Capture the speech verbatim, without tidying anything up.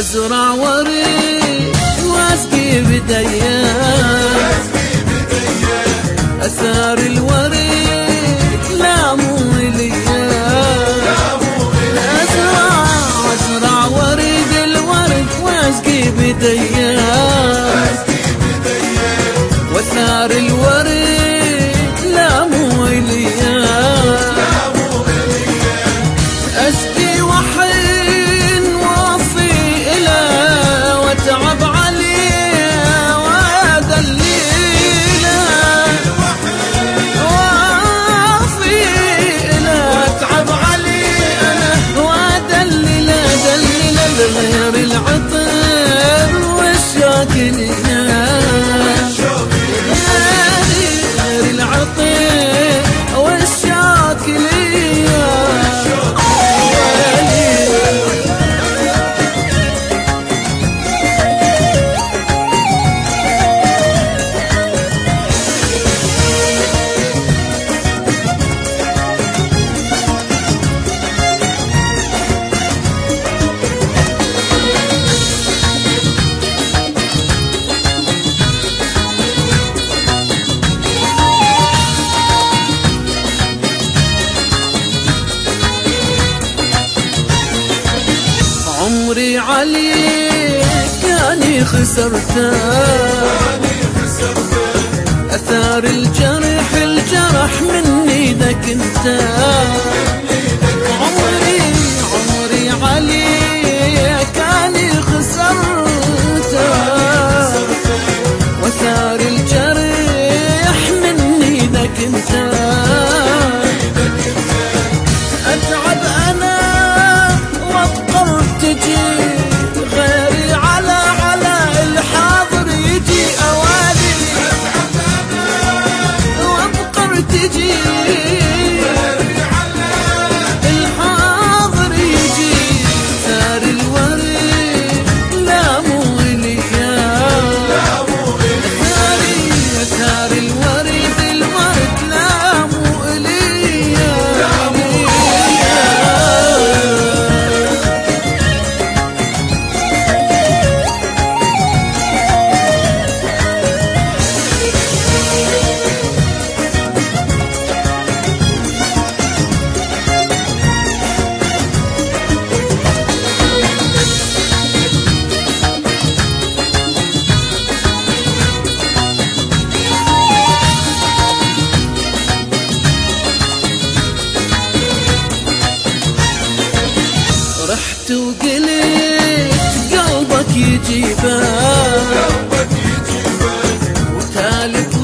أزرع ورد واسقي بديا، أثار الورد لا مو إليا. أزرع أزرع ورد الورد واسقي بديا، وثار الورد لا مو إليا. أسقي وحين وافي إله واتعب عليه وأدليله، وافي إله أتعب عليه أنا وأدلله، دلله بغير العطر والشوك عمري عليك كاني خسرته، أثار الجرح الجرح من ايدك انت. عمري عمري عليك كاني خسرته، وأثار الجرح من ايدك انت. أتعب أنا وأبقر تجي غيري على على الحاضر يجي أوالي، وأبقر تجي غيري على الحاضر يجي. ثار الورد لا مو إليا، ثاري ثار الورد الورد لا مو إليا. رحت وقلت قلبك يجيبه، وتالت